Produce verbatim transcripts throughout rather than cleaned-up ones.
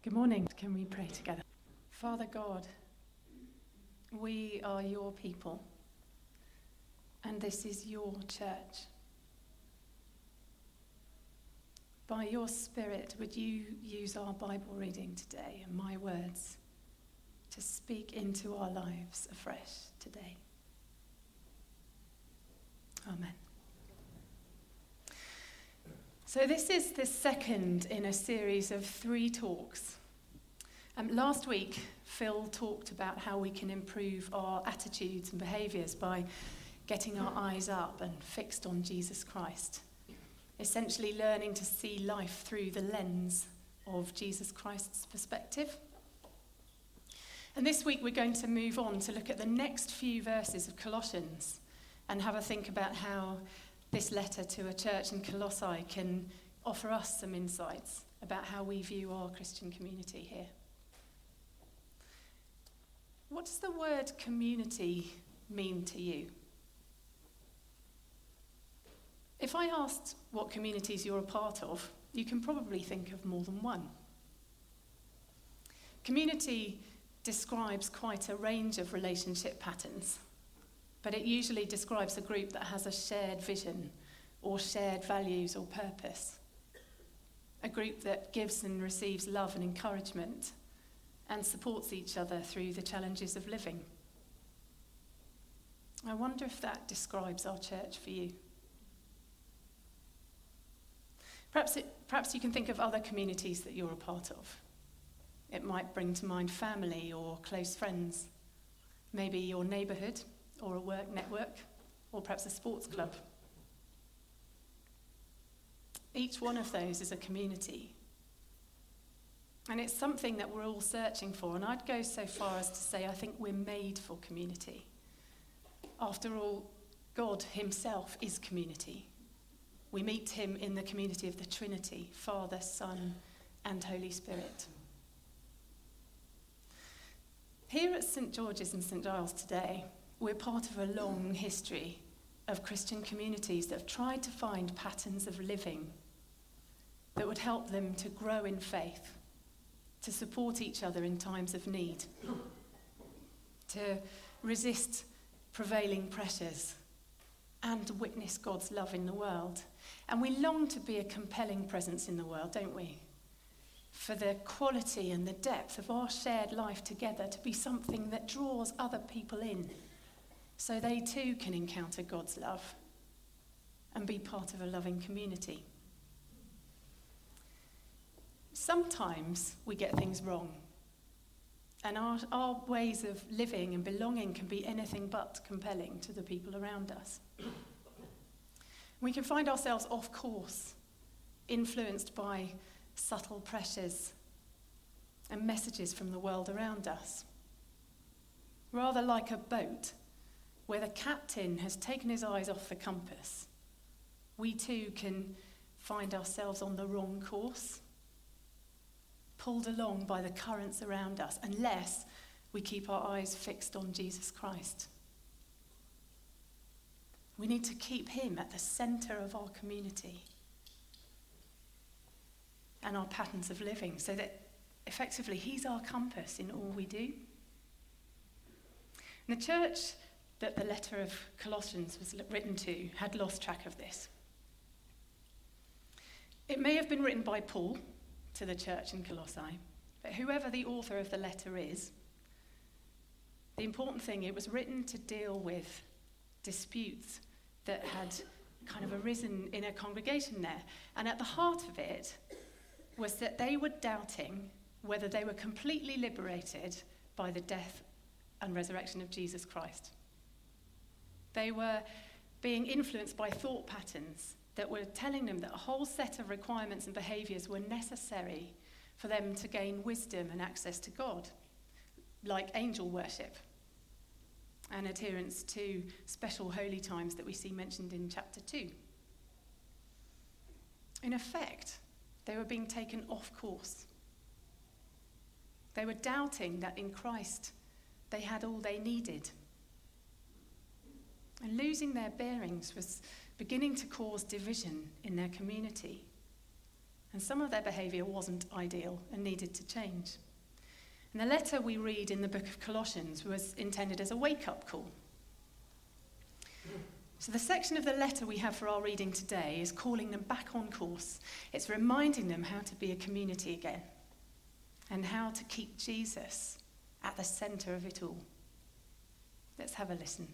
Good morning. Can we pray together? Father God, we are your people, and this is your church. By your Spirit, would you use our Bible reading today and my words to speak into our lives afresh today? Amen. So this is the second in a series of three talks. Um, last week, Phil talked about how we can improve our attitudes and behaviours by getting our eyes up and fixed on Jesus Christ. Essentially learning to see life through the lens of Jesus Christ's perspective. And this week we're going to move on to look at the next few verses of Colossians and have a think about how this letter to a church in Colossae can offer us some insights about how we view our Christian community here. What does the word community mean to you? If I asked what communities you're a part of, you can probably think of more than one. Community describes quite a range of relationship patterns, but it usually describes a group that has a shared vision or shared values or purpose. A group that gives and receives love and encouragement and supports each other through the challenges of living. I wonder if that describes our church for you. Perhaps, it, perhaps you can think of other communities that you're a part of. It might bring to mind family or close friends, maybe your neighbourhood or a work network, or perhaps a sports club. Each one of those is a community. And it's something that we're all searching for, and I'd go so far as to say I think we're made for community. After all, God himself is community. We meet him in the community of the Trinity, Father, Son, and Holy Spirit. Here at St George's and St Giles today, we're part of a long history of Christian communities that have tried to find patterns of living that would help them to grow in faith, to support each other in times of need, to resist prevailing pressures, and witness God's love in the world. And we long to be a compelling presence in the world, don't we? For the quality and the depth of our shared life together to be something that draws other people in, so they too can encounter God's love and be part of a loving community. Sometimes we get things wrong, and our, our ways of living and belonging can be anything but compelling to the people around us. We can find ourselves off course, influenced by subtle pressures and messages from the world around us. Rather like a boat where the captain has taken his eyes off the compass, we too can find ourselves on the wrong course, pulled along by the currents around us, unless we keep our eyes fixed on Jesus Christ. We need to keep him at the centre of our community and our patterns of living, so that effectively he's our compass in all we do. And the church that the letter of Colossians was written to had lost track of this. It may have been written by Paul to the church in Colossae, but whoever the author of the letter is, the important thing, it was written to deal with disputes that had kind of arisen in a congregation there. And at the heart of it was that they were doubting whether they were completely liberated by the death and resurrection of Jesus Christ. They were being influenced by thought patterns that were telling them that a whole set of requirements and behaviours were necessary for them to gain wisdom and access to God, like angel worship and adherence to special holy times that we see mentioned in chapter two. In effect, they were being taken off course. They were doubting that in Christ they had all they needed. And losing their bearings was beginning to cause division in their community. and some of their behaviour wasn't ideal and needed to change. And the letter we read in the book of Colossians was intended as a wake-up call. So the section of the letter we have for our reading today is calling them back on course. It's reminding them how to be a community again and how to keep Jesus at the centre of it all. Let's have a listen.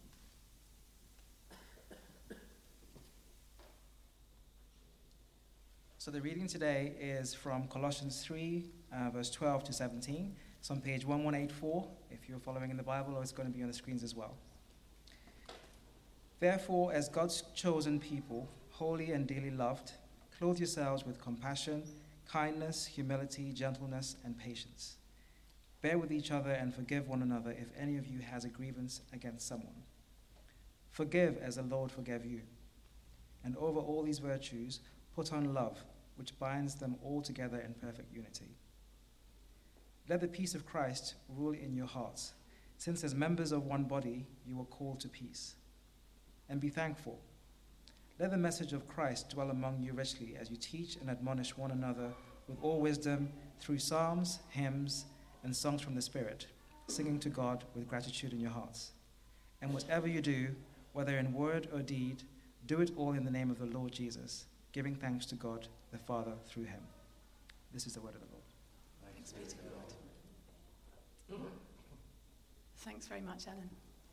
So the reading today is from Colossians three, uh, verse twelve to seventeen. It's on page eleven eighty-four, if you're following in the Bible, or it's going to be on the screens as well. Therefore, as God's chosen people, holy and dearly loved, clothe yourselves with compassion, kindness, humility, gentleness, and patience. Bear with each other and forgive one another if any of you has a grievance against someone. Forgive as the Lord forgave you. And over all these virtues, put on love, which binds them all together in perfect unity. Let the peace of Christ rule in your hearts, since as members of one body you were called to peace. And be thankful. Let the message of Christ dwell among you richly as you teach and admonish one another with all wisdom through psalms, hymns, and songs from the Spirit, singing to God with gratitude in your hearts. And whatever you do, whether in word or deed, do it all in the name of the Lord Jesus, giving thanks to God the Father through him. This is the word of the Lord. Thanks be to God. Thanks very much, Ellen.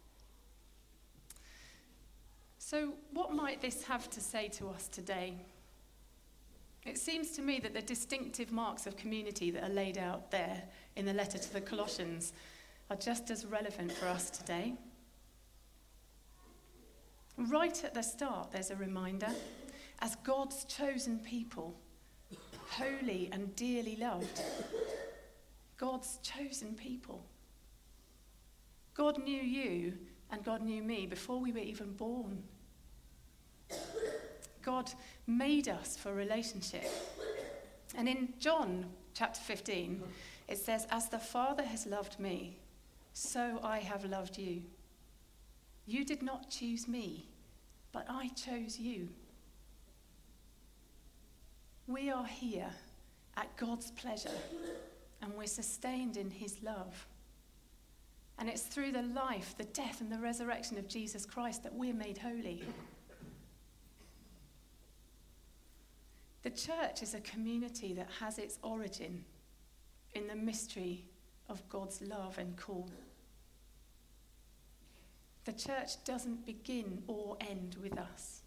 So what might this have to say to us today? It seems to me that the distinctive marks of community that are laid out there in the letter to the Colossians are just as relevant for us today. Right at the start, there's a reminder. As God's chosen people, holy and dearly loved. God's chosen people. God knew you and God knew me before we were even born. God made us for relationship. And in John chapter fifteen, it says, "As the Father has loved me, so I have loved you. You did not choose me, but I chose you." We are here at God's pleasure, and we're sustained in his love. And it's through the life, the death, and the resurrection of Jesus Christ that we're made holy. The church is a community that has its origin in the mystery of God's love and call. The church doesn't begin or end with us.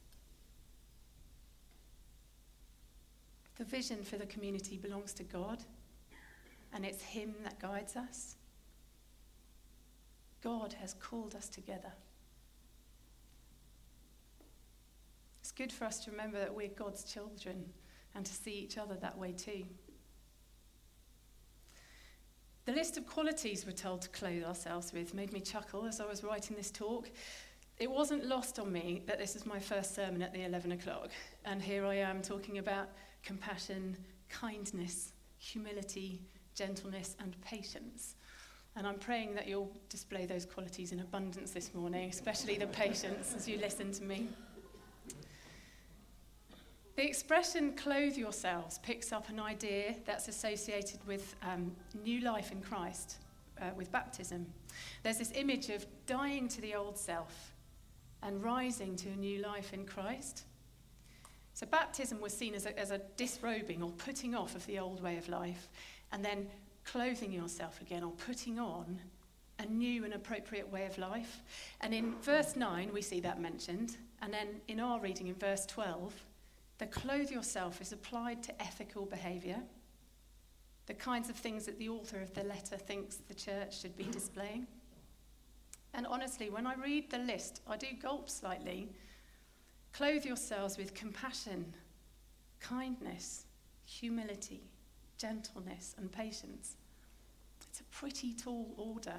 The vision for the community belongs to God, and it's him that guides us. God has called us together. It's good for us to remember that we're God's children and to see each other that way too. The list of qualities we're told to clothe ourselves with made me chuckle as I was writing this talk. It wasn't lost on me that this is my first sermon at the eleven o'clock, and here I am talking about compassion, kindness, humility, gentleness, and patience. And I'm praying that you'll display those qualities in abundance this morning, especially the patience as you listen to me. The expression "clothe yourselves" picks up an idea that's associated with um, new life in Christ, uh, with baptism. There's this image of dying to the old self and rising to a new life in Christ. So baptism was seen as a, as a disrobing or putting off of the old way of life, and then clothing yourself again or putting on a new and appropriate way of life. And in verse nine, we see that mentioned. And then in our reading in verse twelve, the clothe yourself is applied to ethical behaviour, the kinds of things that the author of the letter thinks the church should be displaying. And honestly, when I read the list, I do gulp slightly. Clothe yourselves with compassion, kindness, humility, gentleness, and patience. It's a pretty tall order.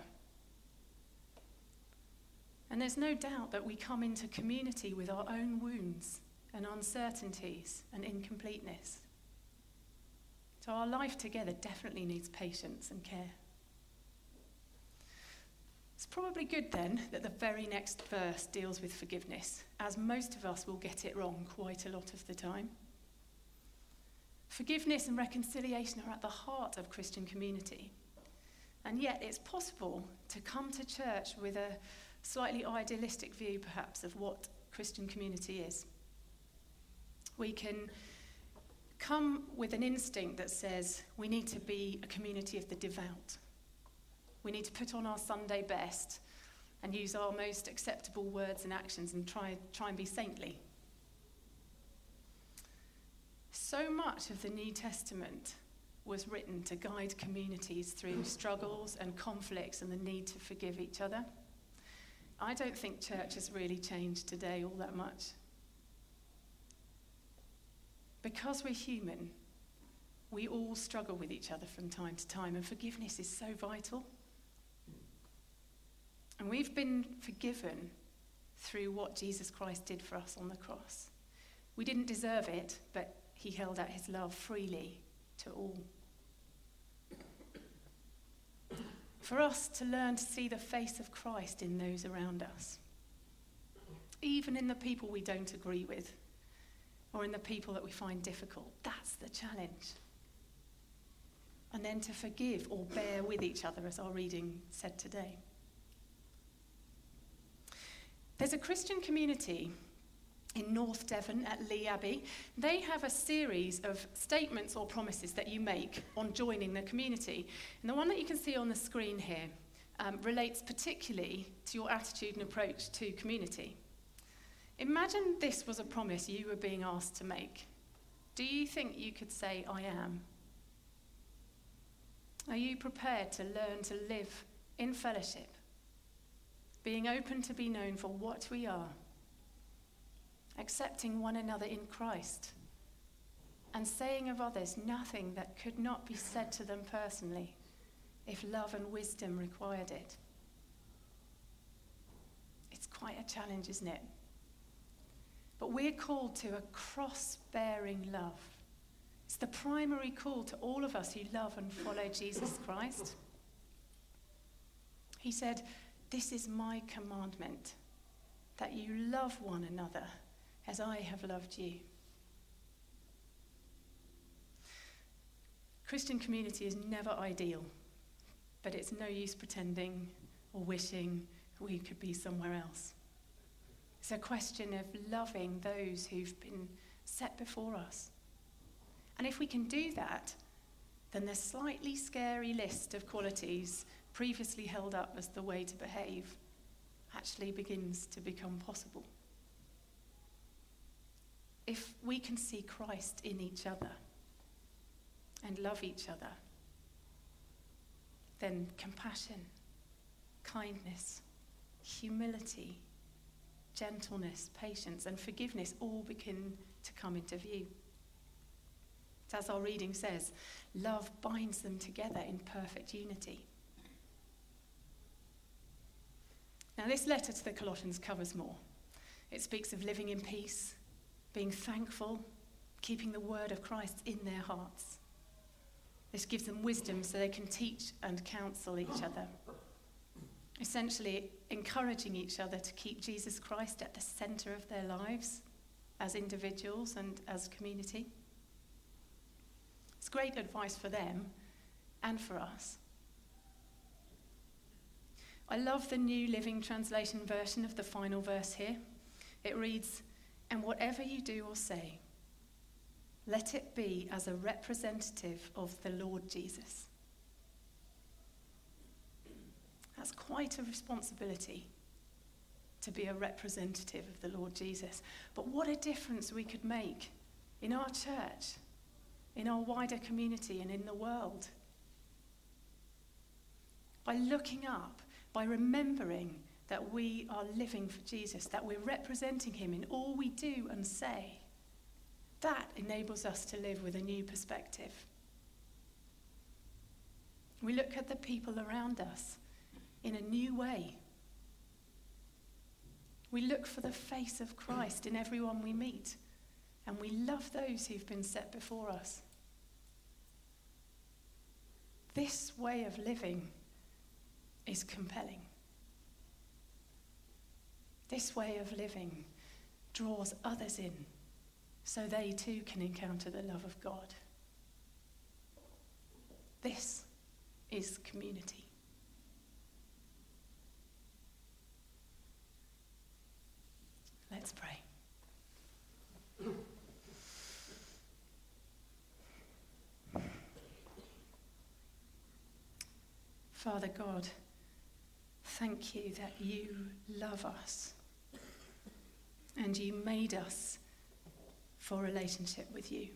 And there's no doubt that we come into community with our own wounds and uncertainties and incompleteness. So our life together definitely needs patience and care. It's probably good then that the very next verse deals with forgiveness, as most of us will get it wrong quite a lot of the time. Forgiveness and reconciliation are at the heart of Christian community. And yet it's possible to come to church with a slightly idealistic view, perhaps, of what Christian community is. We can come with an instinct that says we need to be a community of the devout. We need to put on our Sunday best and use our most acceptable words and actions and try, try and be saintly. So much of the New Testament was written to guide communities through struggles and conflicts and the need to forgive each other. I don't think church has really changed today all that much. Because we're human, we all struggle with each other from time to time, and forgiveness is so vital. And we've been forgiven through what Jesus Christ did for us on the cross. We didn't deserve it, but he held out his love freely to all. For us to learn to see the face of Christ in those around us, even in the people we don't agree with, or in the people that we find difficult, that's the challenge. And then to forgive or bear with each other, as our reading said today. There's a Christian community in North Devon at Lee Abbey. They have a series of statements or promises that you make on joining the community. And the one that you can see on the screen here um, relates particularly to your attitude and approach to community. Imagine this was a promise you were being asked to make. Do you think you could say, I am? Are you prepared to learn to live in fellowship, being open to be known for what we are, accepting one another in Christ, and saying of others nothing that could not be said to them personally if love and wisdom required it? It's quite a challenge, isn't it? But we're called to a cross-bearing love. It's the primary call to all of us who love and follow Jesus Christ. He said, "This is my commandment, that you love one another as I have loved you." Christian community is never ideal, but it's no use pretending or wishing we could be somewhere else. It's a question of loving those who've been set before us. And if we can do that, then the slightly scary list of qualities previously held up as the way to behave actually begins to become possible. If we can see Christ in each other and love each other, then compassion, kindness, humility, gentleness, patience, and forgiveness all begin to come into view. As our reading says, love binds them together in perfect unity. Now, this letter to the Colossians covers more. It speaks of living in peace, being thankful, keeping the word of Christ in their hearts. This gives them wisdom so they can teach and counsel each other. Essentially, encouraging each other to keep Jesus Christ at the centre of their lives as individuals and as community. It's great advice for them and for us. I love the New Living Translation version of the final verse here. It reads, "And whatever you do or say, let it be as a representative of the Lord Jesus." That's quite a responsibility, to be a representative of the Lord Jesus. But what a difference we could make in our church, in our wider community, and in the world. By looking up, by remembering that we are living for Jesus, that we're representing him in all we do and say, that enables us to live with a new perspective. We look at the people around us in a new way. We look for the face of Christ in everyone we meet, and we love those who've been set before us. This way of living is compelling. This way of living draws others in so they too can encounter the love of God This is community. Let's pray. Father God, thank you that you love us and you made us for relationship with you.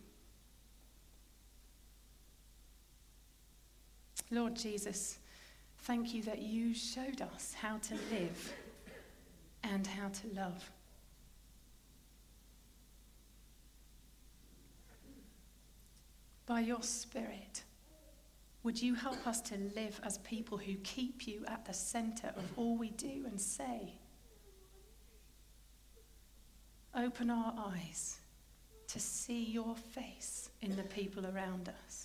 Lord Jesus, thank you that you showed us how to live and how to love. By your Spirit, would you help us to live as people who keep you at the centre of all we do and say? Open our eyes to see your face in the people around us.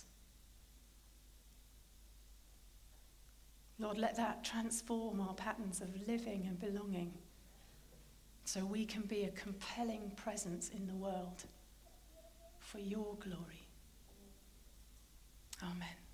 Lord, let that transform our patterns of living and belonging so we can be a compelling presence in the world for your glory. Amen.